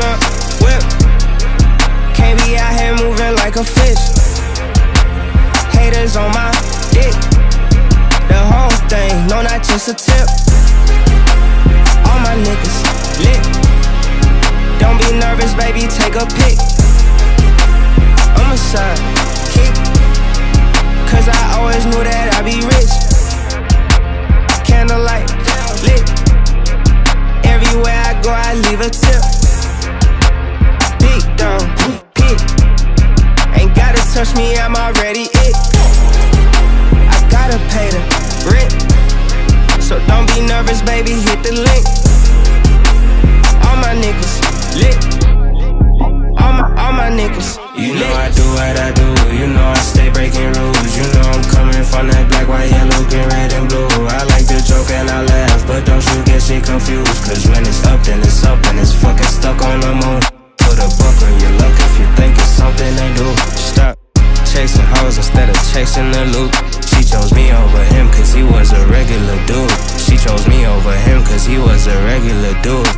a whip. Can't be out here moving like a fish. Haters on my dick. The whole thing, no, not just a tip. All my niggas lit. Don't be nervous, baby, take a pic. I'm a sidekick, cause I always knew that I'd be rich. Candlelight lit. Everywhere I go, I leave a tip. Big dog, hit. Ain't gotta touch me, I'm already it. I gotta pay the rent, so don't be nervous, baby, hit the link. All my niggas lit. All my niggas you know lit. I do what I do, you know I stay breaking rules. You know I'm coming from that black, white, yellow, green, red, and blue. I like to joke and I laugh, but don't you get shit confused. Cause when it's up, then it's up, and it's fucking stuck on the moon. Put a buck on your luck if you think it's something they do. Stop chasing hoes instead of chasing the loot. She chose me over him cause he was a regular dude. She chose me over him cause he was a regular dude.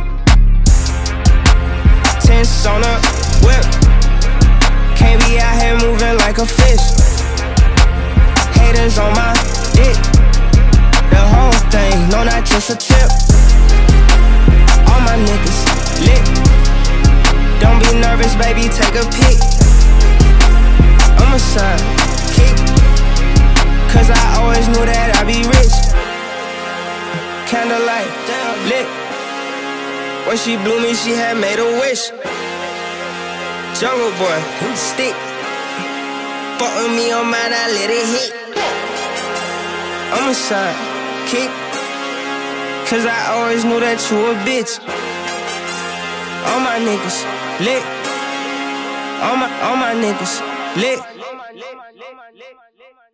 Tense on a whip. Can't be out here moving like a fish. Haters on my dick. The whole thing, no, not just a tip. All my niggas lit. Don't be nervous, baby, take a pic. I'm a sidekick, cause I always knew that I'd be rich. Candlelight lit. When she blew me, she had made a wish. Jungle boy, stick. Fuck with me on mine, I let it hit. I'm a sidekick, cause I always knew that you a bitch. All my niggas lit. All my niggas lit.